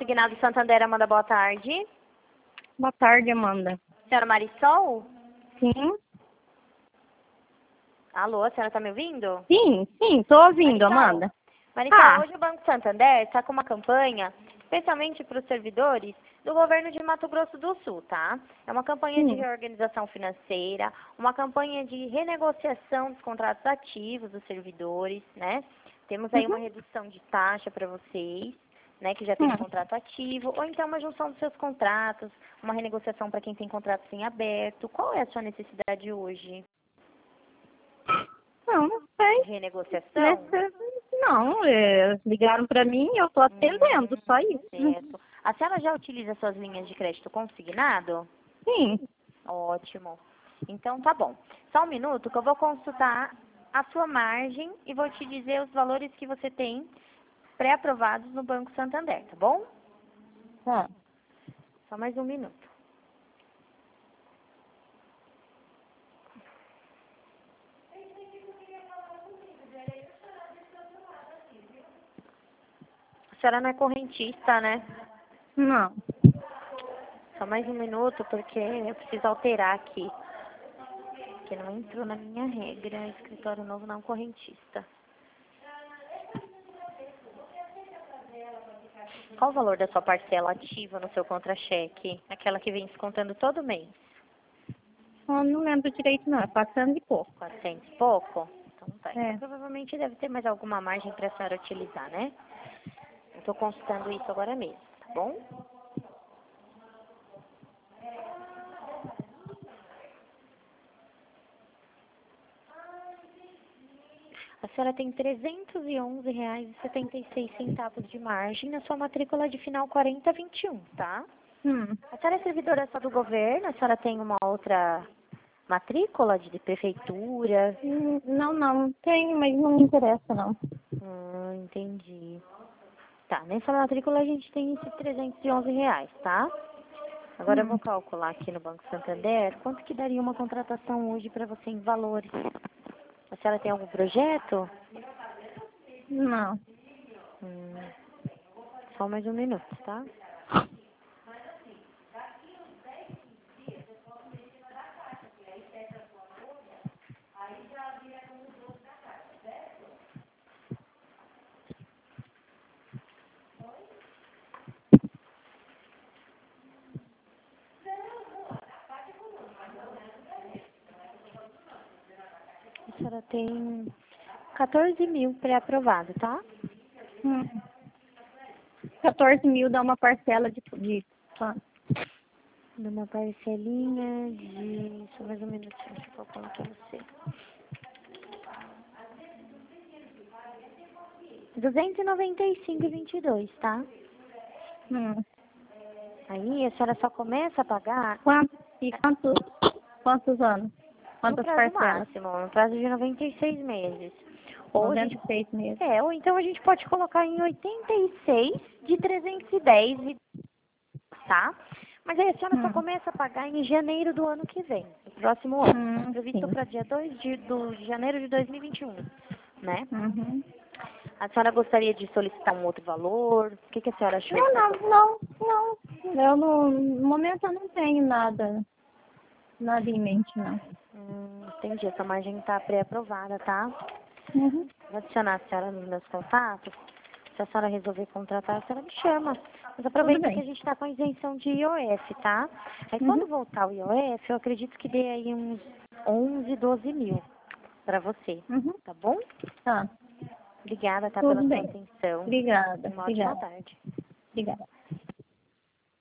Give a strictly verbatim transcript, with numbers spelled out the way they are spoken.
Consignado Santander, Amanda, boa tarde. Boa tarde, Amanda. Senhora Marisol? Sim? Alô, a senhora tá me ouvindo? Sim, sim, tô ouvindo, Marisol? Amanda. Marisol, Ah. hoje o Banco Santander está com uma campanha, especialmente para os servidores do governo de Mato Grosso do Sul, tá? É uma campanha de Sim. reorganização financeira, uma campanha de renegociação dos contratos ativos dos servidores, né? Temos aí uma Uhum. redução de taxa para vocês, né, que já tem Hum. um contrato ativo, ou então uma junção dos seus contratos, uma renegociação para quem tem contratos em aberto. Qual é a sua necessidade hoje? Não, não sei. De renegociação? Nesse... Não, é, ligaram pra mim e eu tô atendendo, Hum, só isso. certo. A senhora já utiliza suas linhas de crédito consignado? Sim. Ótimo. Então tá bom. Só um minuto que eu vou consultar a sua margem e vou te dizer os valores que você tem pré-aprovados no Banco Santander, tá bom? Tá. Só mais um minuto. A senhora não é correntista, né? Não. Só mais um minuto porque eu preciso alterar aqui. Porque não entrou na minha regra. Escritório novo não correntista. Qual o valor da sua parcela ativa no seu contra-cheque? Aquela que vem descontando todo mês? Eu não lembro direito, não. É passando de pouco. quatrocentos e pouco? Então tá. Então É. provavelmente deve ter mais alguma margem para a senhora utilizar, né? Eu estou consultando isso agora mesmo, tá bom? A senhora tem trezentos e onze reais e setenta e seis centavos de margem na sua matrícula de final quarenta vinte e um, tá? Hum. A senhora é servidora só do governo? A senhora tem uma outra matrícula de, de prefeitura? Hum, Não, não. Tem, mas não me interessa, não. Hum, entendi. Tá, nessa matrícula a gente tem esses trezentos e onze reais, tá? Agora eu Hum. vou calcular aqui no Banco Santander quanto que daria uma contratação hoje para você em valores. A senhora tem algum projeto? Não. Hum, só mais um minuto, tá? A senhora tem quatorze mil pré-aprovado, tá? Hum. quatorze mil dá uma parcela de... de... quanto? Numa parcelinha de... Só mais um minutinho, deixa eu calcular pra você. duzentos e noventa e cinco e vinte e dois, tá? Hum. Aí a senhora só começa a pagar Quanto? E quantos, quantos anos? no Quantas prazo parcelas? máximo, no prazo de noventa e seis meses. Ou a noventa gente, e seis meses. é, ou então a gente pode colocar em oitenta e seis de trezentos e dez, e- tá? Mas aí a senhora só Hum. começa a pagar em janeiro do ano que vem, do próximo ano. Hum, Previsto sim. para dia dois de, do, de janeiro de dois mil e vinte e um, né? Uhum. A senhora gostaria de solicitar um outro valor? O que, que a senhora achou? Não, não, não, não. Eu não, no momento eu não tenho nada, nada em mente, não. Hum, entendi, essa margem está pré-aprovada, tá? Uhum. Vou adicionar a senhora nos meus contatos. Se a senhora resolver contratar, a senhora me chama. Mas Tudo aproveita que a bem. gente está com isenção de I O F, tá? Aí Uhum. quando voltar o I O F, eu acredito que dê aí uns onze, doze mil para você, Uhum. tá bom? Tá, Obrigada, tá, pela tudo sua bem. atenção. Obrigada, Uma ótima obrigada, tarde. obrigada.